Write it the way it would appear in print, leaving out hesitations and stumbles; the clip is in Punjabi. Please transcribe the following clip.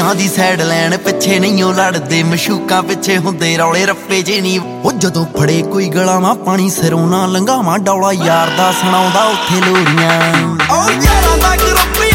ਕੁੜੀਆਂ ਦੀ ਸਾਈਡ ਲੈਣ ਪਿੱਛੇ ਨਹੀਂ ਉਹ ਲੜਦੇ ਮਸ਼ੂਕਾਂ ਪਿੱਛੇ ਹੁੰਦੇ ਰੌਲੇ ਰੱਪੇ ਜੇ ਨਹੀਂ ਉਹ ਜਦੋਂ ਫੜੇ ਕੋਈ ਗਲਾਵਾਂ ਪਾਣੀ ਸਿਰੋਂ ਨਾ ਲੰਘਾਵਾਂ ਡੌਲਾ ਯਾਰ ਦਾ ਸੁਣਾਉਂਦਾ ਉੱਥੇ ਲੋਰੀਆਂ ਉਹ ਯਾਰਾਂ ਦਾ ਗਰੁੱਪ